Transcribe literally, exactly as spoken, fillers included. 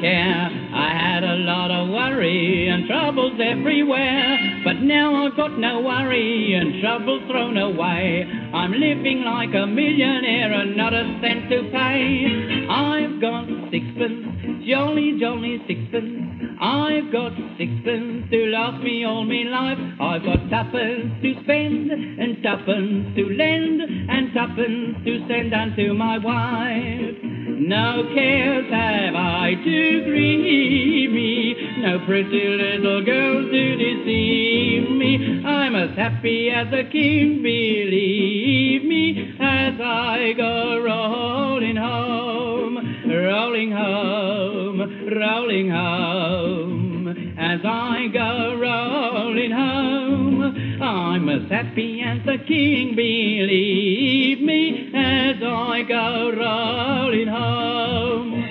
care. I had a lot of worry and troubles everywhere, but now I've got no worry and troubles thrown away. I'm living like a millionaire and not a cent to pay. I've got sixpence, jolly, jolly sixpence. I've got sixpence to last me all me life. I've got tuppence to spend and tuppence to lend and tuppence to send unto my wife. No cares have I to grieve me, no pretty little girls to deceive me. I'm as happy as a king, believe me, as I go rolling home, rolling home, rolling home. As I go rolling home, I'm as happy as a king, believe me, as I go rolling home.